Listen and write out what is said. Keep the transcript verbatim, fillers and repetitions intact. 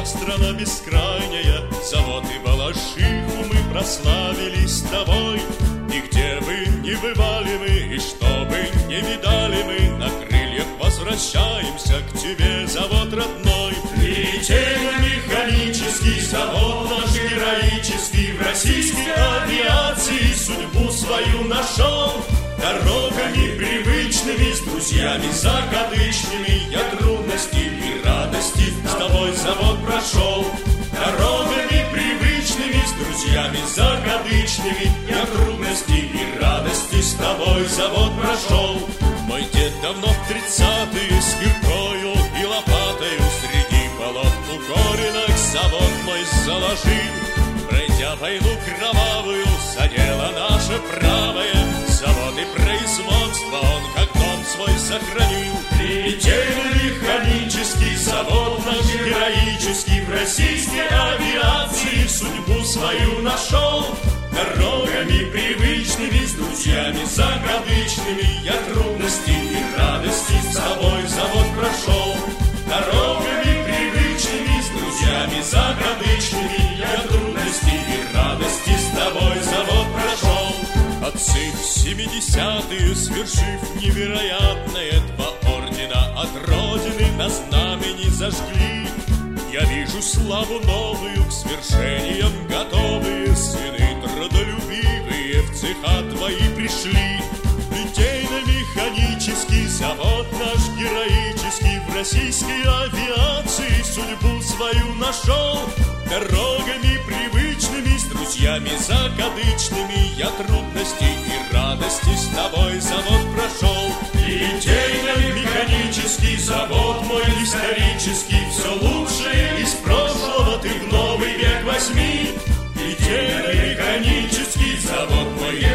Моя страна бескрайняя, завод и Балашиху мы прославили с тобой. И где бы ни бывали мы, и что бы ни видали мы, на крыльях возвращаемся к тебе, завод родной. Литейно-механический завод наш героический в российской авиации судьбу свою нашел. Дорогами привычными, с друзьями закадычными я трудности и радости с тобой завод прошел. Дорогами привычными, с друзьями закадычными я трудности и радости с тобой завод прошел. Мой дед давно в тридцатые с киркою и лопатою среди болот укоренных завод мой заложил. Пройдя войну кровавую, за дело наше правое, завод и производство он как дом свой сохранил. Литейно-механический завод наш героический в российской авиации судьбу свою нашел. Дорогами привычными, с друзьями закадычными я трудности и радости с тобой завод прошел. Дорогами привычными, с друзьями закадычными я трудности и радости с тобой завод прошел. Отцы в семидесятые, свершив невероятное, два ордена от Родины на знамени зажгли. Я вижу славу новую, к свершениям готовые, сыны трудолюбивые в цеха твои пришли. Литейно-механический завод наш героический в российской авиации судьбу свою нашел. Дорогами привычными, с друзьями закадычными я трудности и радости с тобой завод прошел. Литейно-механический завод мой исторический, все лучшее из прошлого ты в новый век возьми. Литейно-механический завод мой